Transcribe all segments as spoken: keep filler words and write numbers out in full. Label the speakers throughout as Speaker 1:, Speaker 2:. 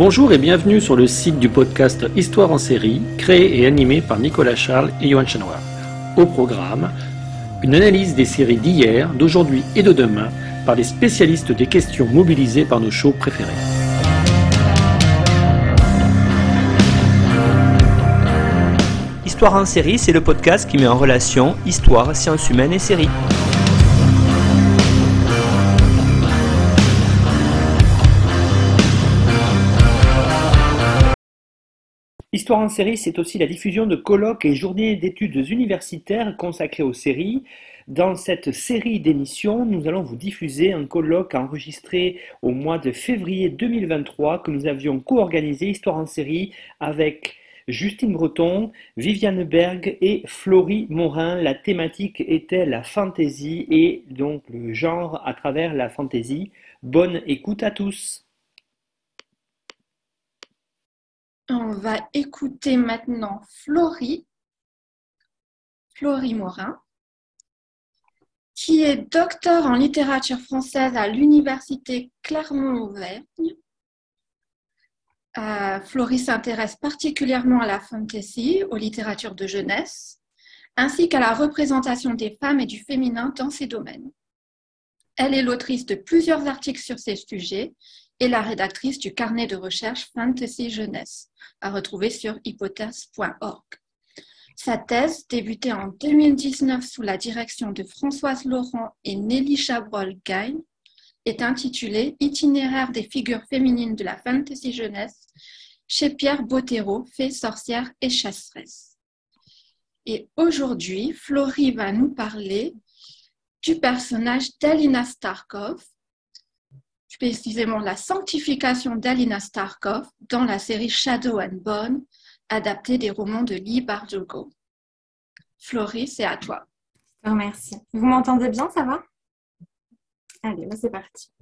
Speaker 1: Bonjour et bienvenue sur le site du podcast Histoire en série, créé et animé par Nicolas Charles et Johan Chanoir. Au programme, une analyse des séries d'hier, d'aujourd'hui et de demain par les spécialistes des questions mobilisées par nos shows préférés.
Speaker 2: Histoire en série, c'est le podcast qui met en relation histoire, sciences humaines et séries. Histoire en série, c'est aussi la diffusion de colloques et journées d'études universitaires consacrées aux séries. Dans cette série d'émissions, nous allons vous diffuser un colloque enregistré au mois de février deux mille vingt-trois que nous avions co-organisé, Histoire en série, avec Justine Breton, Viviane Berg et Florie Morin. La thématique était la fantaisie et donc le genre à travers la fantaisie. Bonne écoute à tous.
Speaker 3: On va écouter maintenant Florie, Florie Morin, qui est docteur en littérature française à l'université Clermont-Auvergne. Euh, Florie s'intéresse particulièrement à la fantasy, aux littératures de jeunesse, ainsi qu'à la représentation des femmes et du féminin dans ces domaines. Elle est l'autrice de plusieurs articles sur ces sujets et la rédactrice du carnet de recherche Fantasy Jeunesse, à retrouver sur hypothèse point org. Sa thèse, débutée en deux mille dix-neuf sous la direction de Françoise Laurent et Nelly Chabrol-Gagne, est intitulée « Itinéraire des figures féminines de la fantasy jeunesse » chez Pierre Bottero, Fées, sorcières et chasseresses. Et aujourd'hui, Florie va nous parler du personnage d'Alina Starkov, précisément la sanctification d'Alina Starkov dans la série Shadow and Bone, adaptée des romans de Leigh Bardugo. Florie, c'est à toi.
Speaker 4: Oh, merci. Vous m'entendez bien, ça va? Allez, là, c'est parti.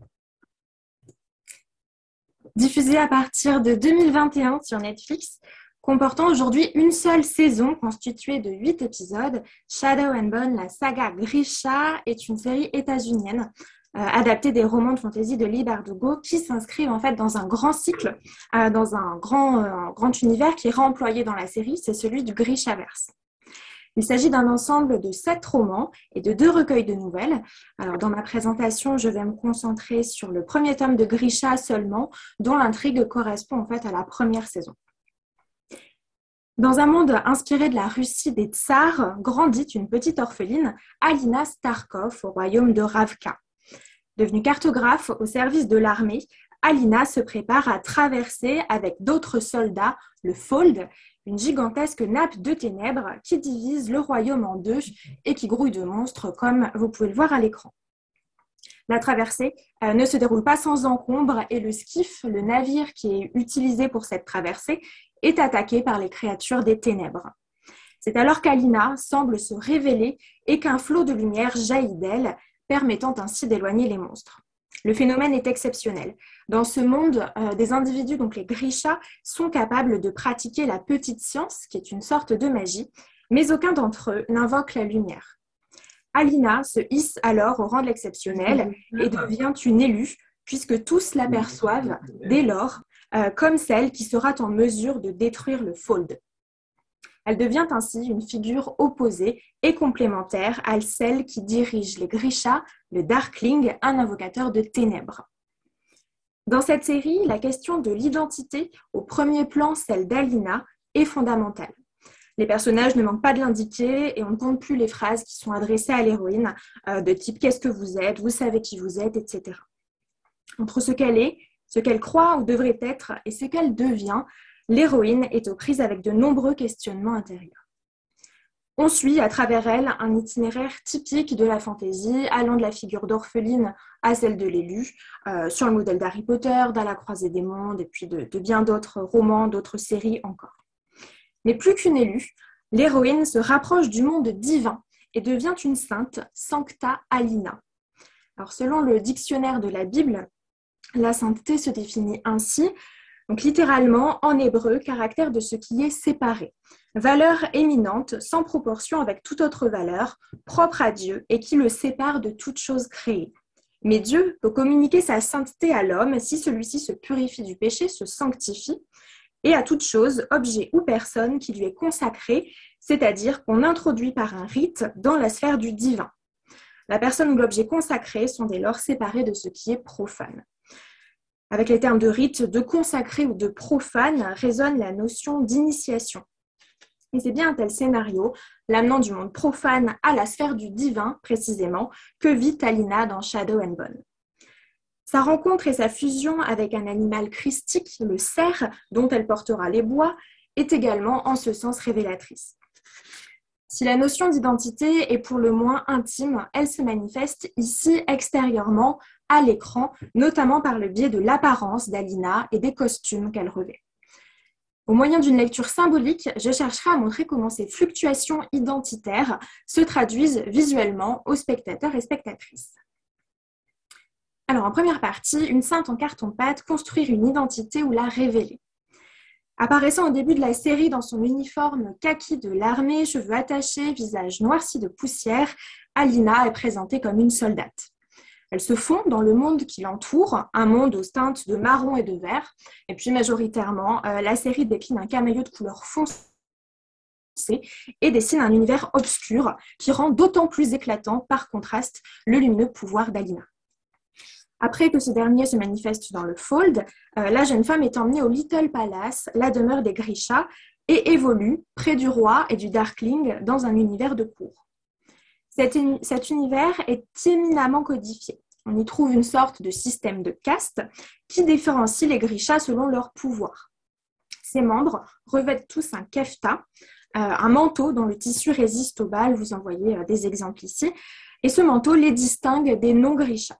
Speaker 4: Diffusée à partir de deux mille vingt et un sur Netflix, comportant aujourd'hui une seule saison constituée de huit épisodes, Shadow and Bone, la saga Grisha, est une série états-unienne euh, adaptée des romans de fantasy de Leigh Bardugo qui s'inscrivent en fait dans un grand cycle, euh, dans un grand, euh, un grand univers qui est réemployé dans la série, c'est celui du Grishaverse. Il s'agit d'un ensemble de sept romans et de deux recueils de nouvelles. Alors, dans ma présentation, je vais me concentrer sur le premier tome de Grisha seulement, dont l'intrigue correspond en fait à la première saison. Dans un monde inspiré de la Russie des tsars, grandit une petite orpheline, Alina Starkov, au royaume de Ravka. Devenue cartographe au service de l'armée, Alina se prépare à traverser avec d'autres soldats le Fold, une gigantesque nappe de ténèbres qui divise le royaume en deux et qui grouille de monstres comme vous pouvez le voir à l'écran. La traversée euh, ne se déroule pas sans encombre et le skiff, le navire qui est utilisé pour cette traversée, est attaqué par les créatures des ténèbres. C'est alors qu'Alina semble se révéler et qu'un flot de lumière jaillit d'elle, permettant ainsi d'éloigner les monstres. Le phénomène est exceptionnel. Dans ce monde, euh, des individus, donc les Grishas, sont capables de pratiquer la petite science, qui est une sorte de magie, mais aucun d'entre eux n'invoque la lumière. Alina se hisse alors au rang de l'exceptionnel et devient une élue, puisque tous l'aperçoivent dès lors euh, comme celle qui sera en mesure de détruire le Fold. Elle devient ainsi une figure opposée et complémentaire à celle qui dirige les Grishas, le Darkling, un invocateur de ténèbres. Dans cette série, la question de l'identité, au premier plan celle d'Alina, est fondamentale. Les personnages ne manquent pas de l'indiquer et on ne compte plus les phrases qui sont adressées à l'héroïne, euh, de type « qu'est-ce que vous êtes »,« vous savez qui vous êtes », et cetera. Entre ce qu'elle est, ce qu'elle croit ou devrait être et ce qu'elle devient, l'héroïne est aux prises avec de nombreux questionnements intérieurs. On suit à travers elle un itinéraire typique de la fantaisie, allant de la figure d'orpheline à celle de l'élu, euh, sur le modèle d'Harry Potter, d'À la croisée des mondes, et puis de, de bien d'autres romans, d'autres séries encore. Mais plus qu'une élue, l'héroïne se rapproche du monde divin et devient une sainte, Sancta Alina. Alors, selon le dictionnaire de la Bible, la sainteté se définit ainsi. Donc littéralement, en hébreu, caractère de ce qui est séparé. Valeur éminente, sans proportion avec toute autre valeur, propre à Dieu et qui le sépare de toute chose créée. Mais Dieu peut communiquer sa sainteté à l'homme si celui-ci se purifie du péché, se sanctifie, et à toute chose, objet ou personne qui lui est consacrée, c'est-à-dire qu'on introduit par un rite dans la sphère du divin. La personne ou l'objet consacré sont dès lors séparés de ce qui est profane. Avec les termes de rite, de consacré ou de profane résonne la notion d'initiation. Et c'est bien un tel scénario, l'amenant du monde profane à la sphère du divin, précisément, que vit Alina dans Shadow and Bone. Sa rencontre et sa fusion avec un animal christique, le cerf, dont elle portera les bois, est également en ce sens révélatrice. Si la notion d'identité est pour le moins intime, elle se manifeste ici extérieurement, à l'écran, notamment par le biais de l'apparence d'Alina et des costumes qu'elle revêt. Au moyen d'une lecture symbolique, je chercherai à montrer comment ces fluctuations identitaires se traduisent visuellement aux spectateurs et spectatrices. Alors, en première partie, une sainte en carton-pâte, construire une identité ou la révéler. Apparaissant au début de la série dans son uniforme kaki de l'armée, cheveux attachés, visage noirci de poussière, Alina est présentée comme une soldate. Elle se fond dans le monde qui l'entoure, un monde aux teintes de marron et de vert. Et puis majoritairement, euh, la série décline un camailleux de couleur foncée et dessine un univers obscur qui rend d'autant plus éclatant, par contraste, le lumineux pouvoir d'Alina. Après que ce dernier se manifeste dans le Fold, euh, la jeune femme est emmenée au Little Palace, la demeure des Grisha, et évolue près du roi et du Darkling dans un univers de cour. Cet, cet univers est éminemment codifié. On y trouve une sorte de système de caste qui différencie les Grisha selon leur pouvoir. Ces membres revêtent tous un kefta, euh, un manteau dont le tissu résiste au bal, vous en voyez euh, des exemples ici, et ce manteau les distingue des non-Grisha.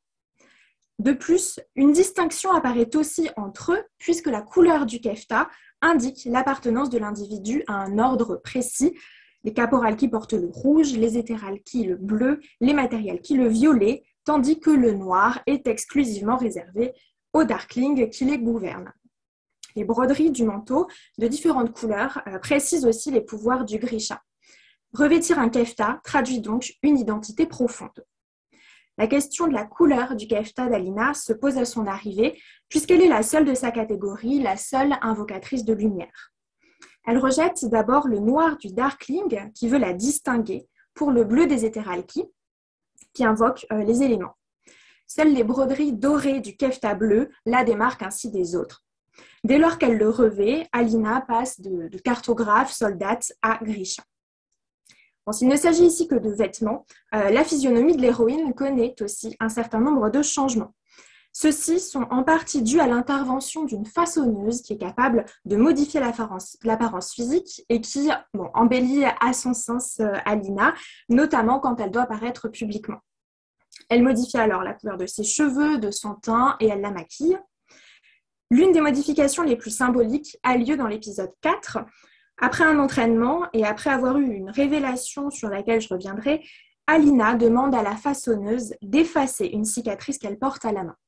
Speaker 4: De plus, une distinction apparaît aussi entre eux, puisque la couleur du kefta indique l'appartenance de l'individu à un ordre précis. Les caporalki portent le rouge, les hétéralki le bleu, les matérialki le violet, tandis que le noir est exclusivement réservé aux darklings qui les gouvernent. Les broderies du manteau de différentes couleurs euh, précisent aussi les pouvoirs du Grisha. Revêtir un kefta traduit donc une identité profonde. La question de la couleur du kefta d'Alina se pose à son arrivée, puisqu'elle est la seule de sa catégorie, la seule invocatrice de lumière. Elle rejette d'abord le noir du Darkling, qui veut la distinguer, pour le bleu des hétéralki, qui invoque euh, les éléments. Seules les broderies dorées du kefta bleu la démarquent ainsi des autres. Dès lors qu'elle le revêt, Alina passe de, de cartographe, soldate à Grisha. Bon, s'il ne s'agit ici que de vêtements, euh, la physionomie de l'héroïne connaît aussi un certain nombre de changements. Ceux-ci sont en partie dus à l'intervention d'une façonneuse qui est capable de modifier l'apparence, l'apparence physique et qui bon, embellit à son sens euh, Alina, notamment quand elle doit apparaître publiquement. Elle modifie alors la couleur de ses cheveux, de son teint et elle la maquille. L'une des modifications les plus symboliques a lieu dans l'épisode quatre. Après un entraînement et après avoir eu une révélation sur laquelle je reviendrai, Alina demande à la façonneuse d'effacer une cicatrice qu'elle porte à la main.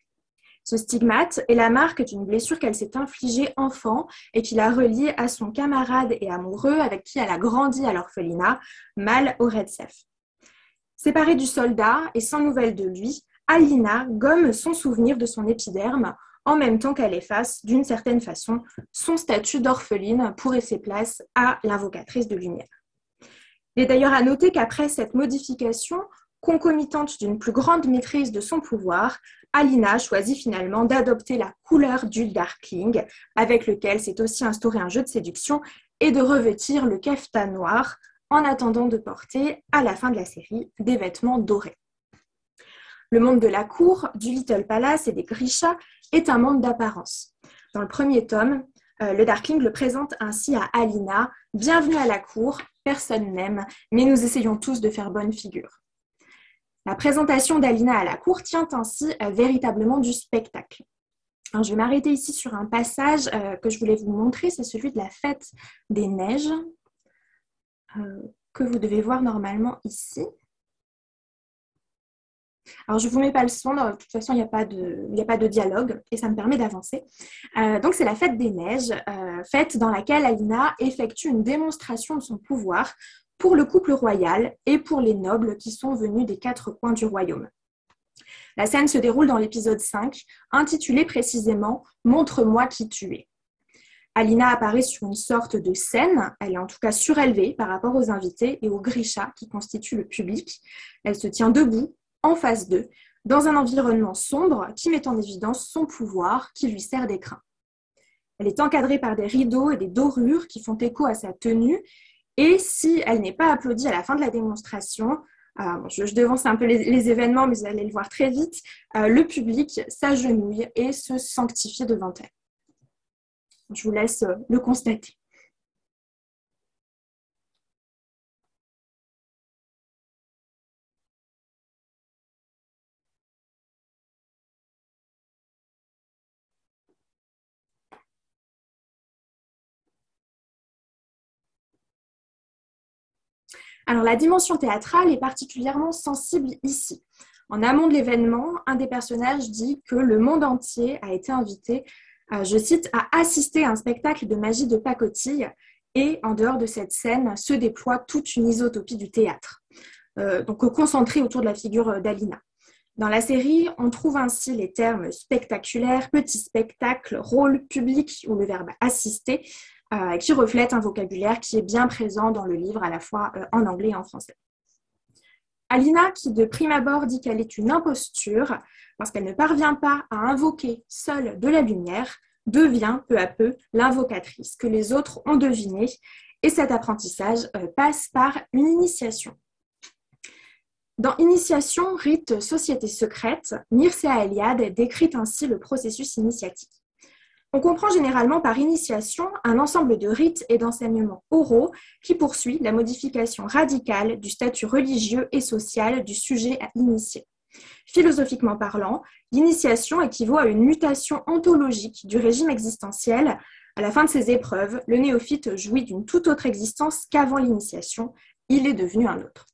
Speaker 4: Ce stigmate est la marque d'une blessure qu'elle s'est infligée enfant et qui la relie à son camarade et amoureux avec qui elle a grandi à l'orphelinat, Mal Oredsef. Séparée du soldat et sans nouvelles de lui, Alina gomme son souvenir de son épiderme en même temps qu'elle efface, d'une certaine façon, son statut d'orpheline pour laisser place à l'invocatrice de lumière. Il est d'ailleurs à noter qu'après cette modification, concomitante d'une plus grande maîtrise de son pouvoir, Alina choisit finalement d'adopter la couleur du Darkling, avec lequel s'est aussi instauré un jeu de séduction, et de revêtir le kefta noir, en attendant de porter, à la fin de la série, des vêtements dorés. Le monde de la cour, du Little Palace et des Grisha est un monde d'apparence. Dans le premier tome, euh, le Darkling le présente ainsi à Alina. « Bienvenue à la cour, personne n'aime, mais nous essayons tous de faire bonne figure. » La présentation d'Alina à la cour tient ainsi euh, véritablement du spectacle. Alors, je vais m'arrêter ici sur un passage euh, que je voulais vous montrer, c'est celui de la fête des neiges, euh, que vous devez voir normalement ici. Alors, je ne vous mets pas le son, de toute façon, il n'y a pas de, il n'y a pas de dialogue et ça me permet d'avancer. Euh, donc, c'est la fête des neiges, euh, fête dans laquelle Alina effectue une démonstration de son pouvoir pour le couple royal et pour les nobles qui sont venus des quatre coins du royaume. La scène se déroule dans l'épisode cinq, intitulé précisément « Montre-moi qui tu es ». Alina apparaît sur une sorte de scène, elle est en tout cas surélevée par rapport aux invités et aux Grisha qui constituent le public. Elle se tient debout, en face d'eux, dans un environnement sombre qui met en évidence son pouvoir qui lui sert d'écrin. Elle est encadrée par des rideaux et des dorures qui font écho à sa tenue, et si elle n'est pas applaudie à la fin de la démonstration, euh, bon, je, je devance un peu les, les événements, mais vous allez le voir très vite, euh, le public s'agenouille et se sanctifie devant elle. Je vous laisse euh, le constater. Alors, la dimension théâtrale est particulièrement sensible ici. En amont de l'événement, un des personnages dit que le monde entier a été invité, euh, je cite, à assister à un spectacle de magie de pacotille et, en dehors de cette scène, se déploie toute une isotopie du théâtre, euh, donc concentrée autour de la figure d'Alina. Dans la série, on trouve ainsi les termes spectaculaire, petit spectacle, rôle, public ou le verbe assister, Euh, qui reflète un vocabulaire qui est bien présent dans le livre, à la fois euh, en anglais et en français. Alina, qui de prime abord dit qu'elle est une imposture, parce qu'elle ne parvient pas à invoquer seule de la lumière, devient peu à peu l'invocatrice que les autres ont deviné, et cet apprentissage euh, passe par une initiation. Dans Initiation, rite, société secrète, Mircea Eliade décrit ainsi le processus initiatique. On comprend généralement par initiation un ensemble de rites et d'enseignements oraux qui poursuit la modification radicale du statut religieux et social du sujet à initier. Philosophiquement parlant, l'initiation équivaut à une mutation ontologique du régime existentiel. À la fin de ses épreuves, le néophyte jouit d'une toute autre existence qu'avant l'initiation. Il est devenu un autre.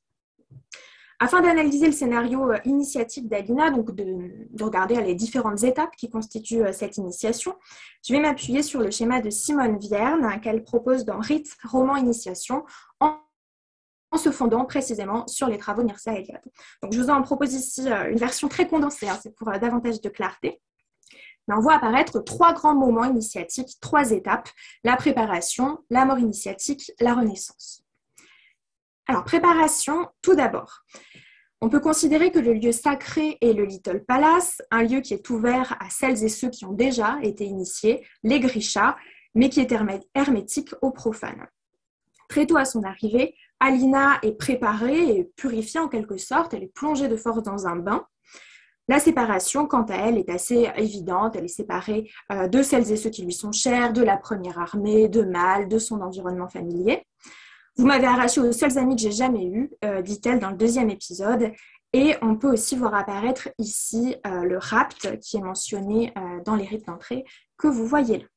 Speaker 4: Afin d'analyser le scénario initiatique d'Alina, donc de, de regarder les différentes étapes qui constituent cette initiation, je vais m'appuyer sur le schéma de Simone Vierne qu'elle propose dans Rite, roman initiation, en, en se fondant précisément sur les travaux de Mircea Eliade. Donc je vous en propose ici une version très condensée, hein, c'est pour davantage de clarté. Mais on voit apparaître trois grands moments initiatiques, trois étapes, la préparation, la mort initiatique, la renaissance. Alors, préparation, tout d'abord. On peut considérer que le lieu sacré est le Little Palace, un lieu qui est ouvert à celles et ceux qui ont déjà été initiés, les Grisha, mais qui est hermétique aux profanes. Très tôt à son arrivée, Alina est préparée et purifiée en quelque sorte, elle est plongée de force dans un bain. La séparation, quant à elle, est assez évidente. Elle est séparée euh, de celles et ceux qui lui sont chers, de la première armée, de Mal, de son environnement familier. Vous m'avez arraché aux seuls amis que j'ai jamais eus, euh, dit-elle dans le deuxième épisode. Et on peut aussi voir apparaître ici euh, le rapt qui est mentionné euh, dans les rites d'entrée que vous voyez là.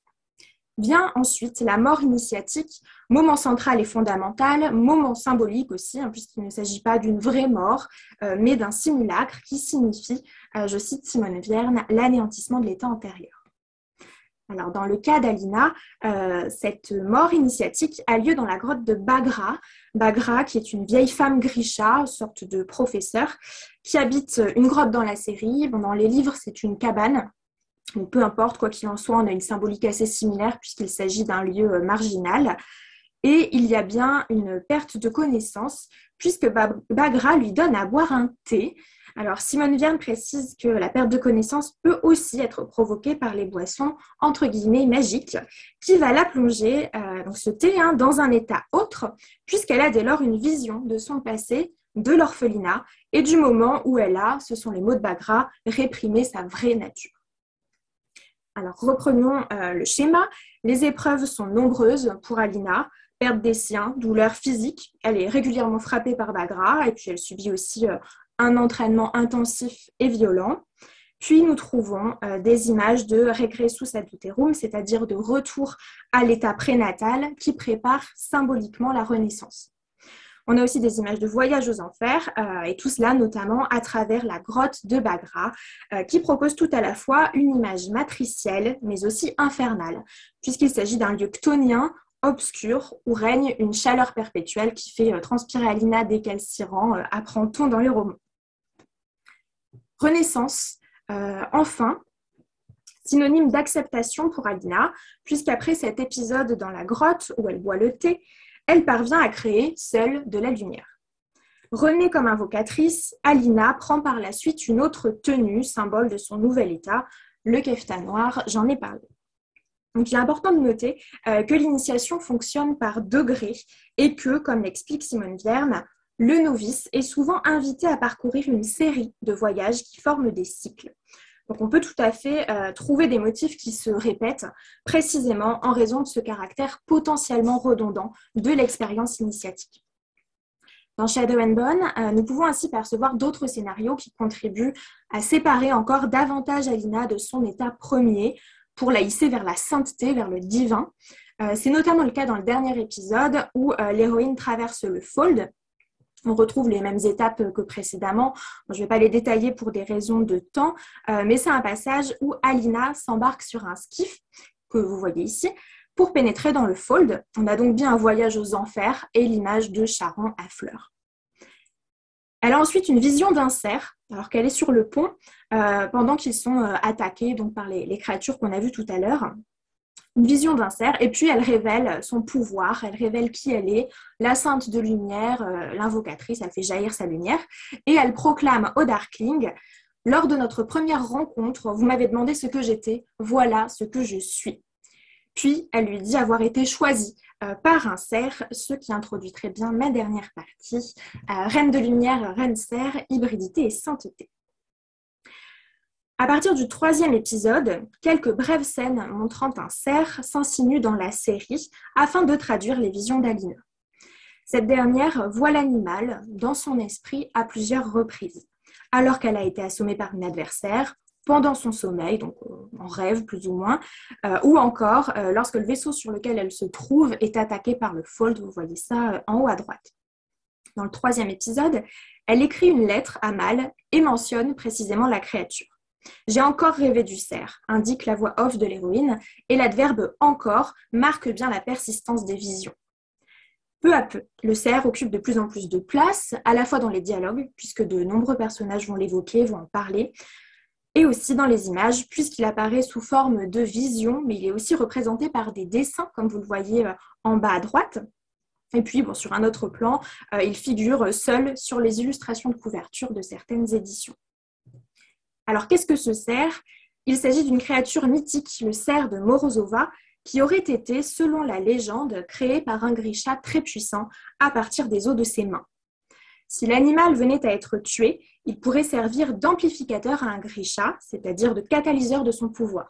Speaker 4: Vient ensuite la mort initiatique, moment central et fondamental, moment symbolique aussi, hein, puisqu'il ne s'agit pas d'une vraie mort, euh, mais d'un simulacre qui signifie, euh, je cite Simone Vierne, l'anéantissement de l'état antérieur. Alors, dans le cas d'Alina, euh, cette mort initiatique a lieu dans la grotte de Baghra. Baghra, qui est une vieille femme Grisha, une sorte de professeur, qui habite une grotte dans la série. Bon, dans les livres, c'est une cabane. Donc, peu importe, quoi qu'il en soit, on a une symbolique assez similaire puisqu'il s'agit d'un lieu marginal. Et il y a bien une perte de connaissance puisque Baghra lui donne à boire un thé. Alors, Simone Vierne précise que la perte de connaissance peut aussi être provoquée par les boissons, entre guillemets, magiques, qui va la plonger, euh, donc ce thé, hein, dans un état autre, puisqu'elle a dès lors une vision de son passé, de l'orphelinat, et du moment où elle a, ce sont les mots de Baghra, réprimé sa vraie nature. Alors, reprenons euh, le schéma. Les épreuves sont nombreuses pour Alina. Perte des siens, douleur physique. Elle est régulièrement frappée par Baghra, et puis elle subit aussi euh, un entraînement intensif et violent. Puis nous trouvons euh, des images de regressus ad uterum, c'est-à-dire de retour à l'état prénatal qui prépare symboliquement la renaissance. On a aussi des images de voyage aux enfers, euh, et tout cela notamment à travers la grotte de Baghra, euh, qui propose tout à la fois une image matricielle, mais aussi infernale, puisqu'il s'agit d'un lieu chtonien, obscur, où règne une chaleur perpétuelle qui fait euh, transpirer Alina dès qu'elle s'y rend, euh, apprend-on dans les romans. Renaissance, euh, enfin, synonyme d'acceptation pour Alina, puisqu'après cet épisode dans la grotte où elle boit le thé, elle parvient à créer seule de la lumière. Renée comme invocatrice, Alina prend par la suite une autre tenue, symbole de son nouvel état, le kefta noir, j'en ai parlé. Donc, il est important de noter euh, que l'initiation fonctionne par degrés et que, comme l'explique Simone Vierne, le novice est souvent invité à parcourir une série de voyages qui forment des cycles. Donc, on peut tout à fait euh, trouver des motifs qui se répètent précisément en raison de ce caractère potentiellement redondant de l'expérience initiatique. Dans Shadow and Bone, euh, nous pouvons ainsi percevoir d'autres scénarios qui contribuent à séparer encore davantage Alina de son état premier pour la hisser vers la sainteté, vers le divin. Euh, c'est notamment le cas dans le dernier épisode où euh, l'héroïne traverse le Fold. On retrouve les mêmes étapes que précédemment. Je ne vais pas les détailler pour des raisons de temps, euh, mais c'est un passage où Alina s'embarque sur un skiff, que vous voyez ici, pour pénétrer dans le Fold. On a donc bien un voyage aux enfers et l'image de Charon à fleurs. Elle a ensuite une vision d'un cerf, alors qu'elle est sur le pont, euh, pendant qu'ils sont euh, attaqués donc, par les, les créatures qu'on a vues tout à l'heure. Une vision d'un cerf, et puis elle révèle son pouvoir, elle révèle qui elle est, la sainte de lumière, euh, l'invocatrice, elle fait jaillir sa lumière, et elle proclame au Darkling, lors de notre première rencontre, vous m'avez demandé ce que j'étais, voilà ce que je suis. Puis elle lui dit avoir été choisie euh, par un cerf, ce qui introduit très bien ma dernière partie, euh, reine de lumière, reine cerf, hybridité et sainteté. À partir du troisième épisode, quelques brèves scènes montrant un cerf s'insinuent dans la série afin de traduire les visions d'Alina. Cette dernière voit l'animal dans son esprit à plusieurs reprises, alors qu'elle a été assommée par une adversaire, pendant son sommeil, donc en rêve plus ou moins, euh, ou encore euh, lorsque le vaisseau sur lequel elle se trouve est attaqué par le Fold, vous voyez ça euh, en haut à droite. Dans le troisième épisode, elle écrit une lettre à Mal et mentionne précisément la créature. J'ai encore rêvé du cerf, indique la voix off de l'héroïne, et l'adverbe encore marque bien la persistance des visions. Peu à peu, le cerf occupe de plus en plus de place, à la fois dans les dialogues, puisque de nombreux personnages vont l'évoquer, vont en parler, et aussi dans les images, puisqu'il apparaît sous forme de vision, mais il est aussi représenté par des dessins, comme vous le voyez en bas à droite. Et puis, bon, sur un autre plan, euh, il figure seul sur les illustrations de couverture de certaines éditions. Alors, qu'est-ce que ce cerf ? Il s'agit d'une créature mythique, le cerf de Morozova, qui aurait été, selon la légende, créé par un Grisha très puissant à partir des os de ses mains. Si l'animal venait à être tué, il pourrait servir d'amplificateur à un Grisha, c'est-à-dire de catalyseur de son pouvoir.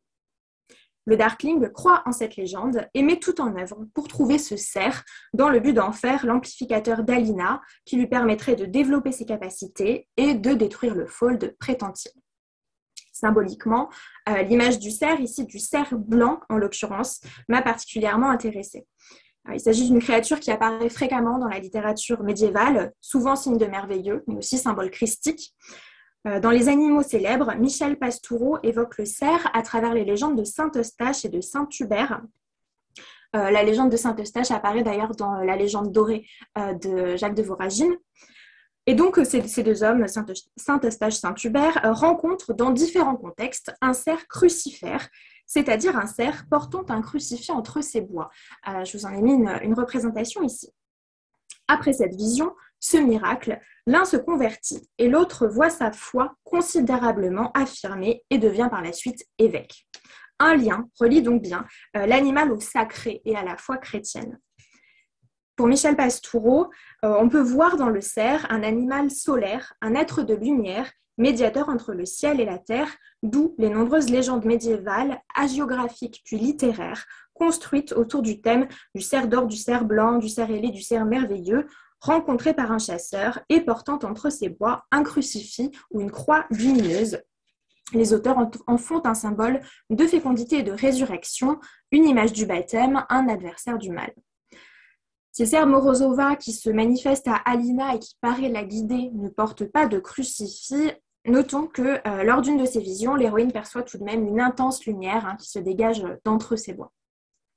Speaker 4: Le Darkling croit en cette légende et met tout en œuvre pour trouver ce cerf dans le but d'en faire l'amplificateur d'Alina qui lui permettrait de développer ses capacités et de détruire le Fold, prétend-il. Symboliquement, euh, l'image du cerf, ici du cerf blanc en l'occurrence, m'a particulièrement intéressée. Il s'agit d'une créature qui apparaît fréquemment dans la littérature médiévale, souvent signe de merveilleux, mais aussi symbole christique. Dans les animaux célèbres, Michel Pastoureau évoque le cerf à travers les légendes de Saint Eustache et de Saint Hubert. Euh, la légende de Saint Eustache apparaît d'ailleurs dans la légende dorée euh, de Jacques de Voragine. Et donc, ces, ces deux hommes, Saint Eustache et Saint Hubert, euh, rencontrent dans différents contextes un cerf crucifère, c'est-à-dire un cerf portant un crucifix entre ses bois. Euh, je vous en ai mis une, une représentation ici. Après cette vision, ce miracle, l'un se convertit et l'autre voit sa foi considérablement affirmée et devient par la suite évêque. Un lien relie donc bien euh, l'animal au sacré et à la foi chrétienne. Pour Michel Pastoureau, euh, on peut voir dans le cerf un animal solaire, un être de lumière, médiateur entre le ciel et la terre, d'où les nombreuses légendes médiévales, hagiographiques puis littéraires, construites autour du thème du cerf d'or, du cerf blanc, du cerf ailé, du cerf merveilleux, rencontré par un chasseur et portant entre ses bois un crucifix ou une croix lumineuse. Les auteurs en font un symbole de fécondité et de résurrection, une image du baptême, un adversaire du mal. Si le cerf Morozova qui se manifeste à Alina et qui paraît la guider ne porte pas de crucifix, notons que euh, lors d'une de ses visions, l'héroïne perçoit tout de même une intense lumière hein, qui se dégage d'entre ses bois.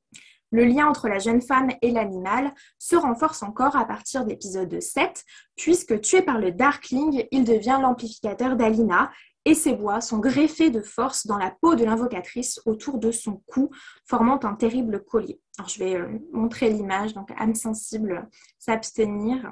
Speaker 4: Le lien entre la jeune femme et l'animal se renforce encore à partir de l'épisode sept, puisque tué par le Darkling, il devient l'amplificateur d'Alina et ses bois sont greffés de force dans la peau de l'invocatrice autour de son cou, formant un terrible collier. Alors, je vais euh, montrer l'image, donc âme sensible, s'abstenir.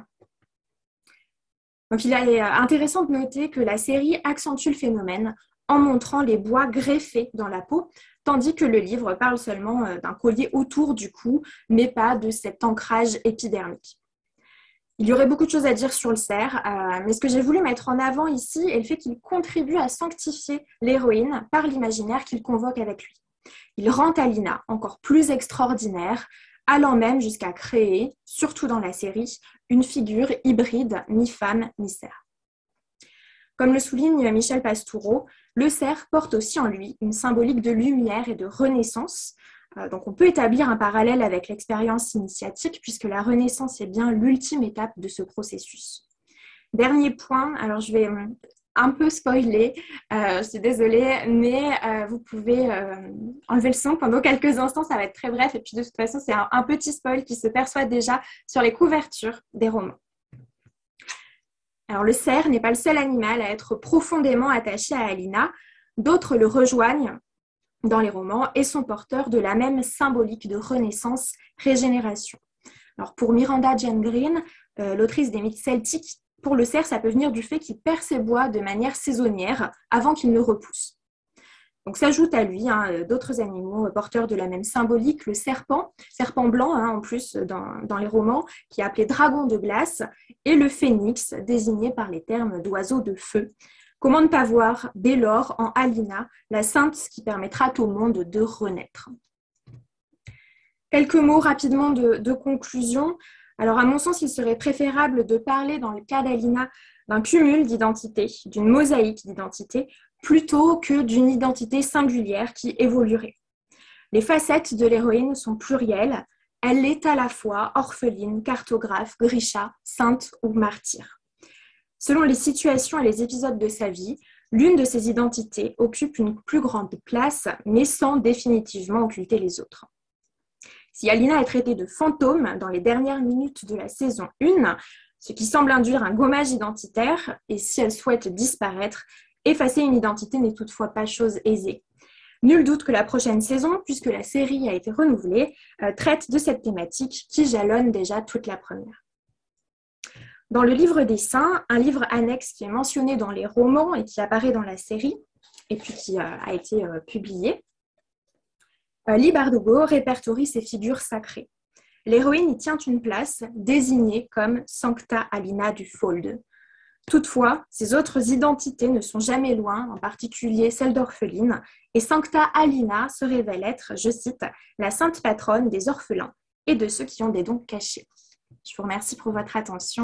Speaker 4: Donc, il est intéressant de noter que la série accentue le phénomène en montrant les bois greffés dans la peau, tandis que le livre parle seulement d'un collier autour du cou, mais pas de cet ancrage épidermique. Il y aurait beaucoup de choses à dire sur le cerf, euh, mais ce que j'ai voulu mettre en avant ici est le fait qu'il contribue à sanctifier l'héroïne par l'imaginaire qu'il convoque avec lui. Il rend Alina encore plus extraordinaire, allant même jusqu'à créer, surtout dans la série, une figure hybride mi-femme, mi-cerf. Comme le souligne Michel Pastoureau, le cerf porte aussi en lui une symbolique de lumière et de renaissance. Donc on peut établir un parallèle avec l'expérience initiatique puisque la renaissance est bien l'ultime étape de ce processus. Dernier point, alors je vais un peu spoiler, euh, je suis désolée, mais euh, vous pouvez euh, enlever le son pendant quelques instants, ça va être très bref et puis de toute façon c'est un, un petit spoil qui se perçoit déjà sur les couvertures des romans. Alors le cerf n'est pas le seul animal à être profondément attaché à Alina, d'autres le rejoignent dans les romans et sont porteurs de la même symbolique de renaissance, régénération. Alors pour Miranda Jane Green, euh, l'autrice des mythes celtiques, pour le cerf, ça peut venir du fait qu'il perd ses bois de manière saisonnière avant qu'il ne repousse. Donc s'ajoutent à lui hein, d'autres animaux porteurs de la même symbolique, le serpent, serpent blanc hein, en plus dans, dans les romans, qui est appelé dragon de glace, et le phénix, désigné par les termes d'oiseau de feu. Comment ne pas voir dès lors en Alina la sainte qui permettra au monde de renaître. Quelques mots rapidement de, de conclusion. Alors à mon sens, il serait préférable de parler dans le cas d'Alina d'un cumul d'identités, d'une mosaïque d'identités, plutôt que d'une identité singulière qui évoluerait. Les facettes de l'héroïne sont plurielles, elle est à la fois orpheline, cartographe, grisha, sainte ou martyre. Selon les situations et les épisodes de sa vie, l'une de ces identités occupe une plus grande place, mais sans définitivement occulter les autres. Si Alina est traitée de fantôme dans les dernières minutes de la saison un, ce qui semble induire un gommage identitaire, et si elle souhaite disparaître, effacer une identité n'est toutefois pas chose aisée. Nul doute que la prochaine saison, puisque la série a été renouvelée, euh, traite de cette thématique qui jalonne déjà toute la première. Dans le livre des saints, un livre annexe qui est mentionné dans les romans et qui apparaît dans la série, et puis qui euh, a été euh, publié, euh, Lee Bardugo répertorie ces figures sacrées. L'héroïne y tient une place désignée comme Sancta Alina du Fold. Toutefois, ces autres identités ne sont jamais loin, en particulier celle d'orpheline, et Sancta Alina se révèle être, je cite, la sainte patronne des orphelins et de ceux qui ont des dons cachés. Je vous remercie pour votre attention.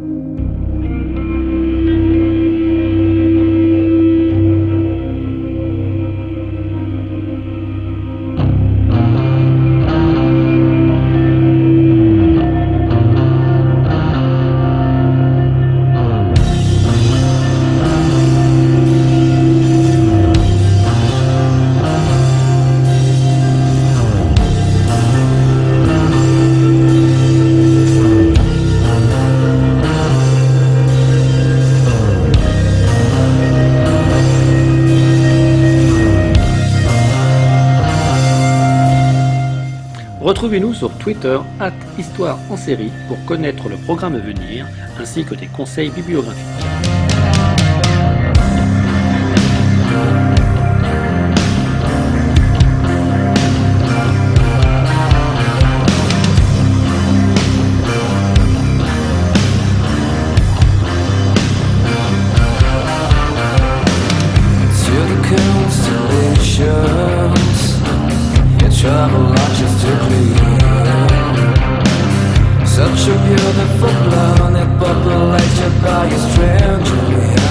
Speaker 1: Retrouvez-nous sur Twitter arobase Histoire en série pour connaître le programme à venir ainsi que des conseils bibliographiques.
Speaker 5: Travel logistically, such a beautiful planet populated by a stranger.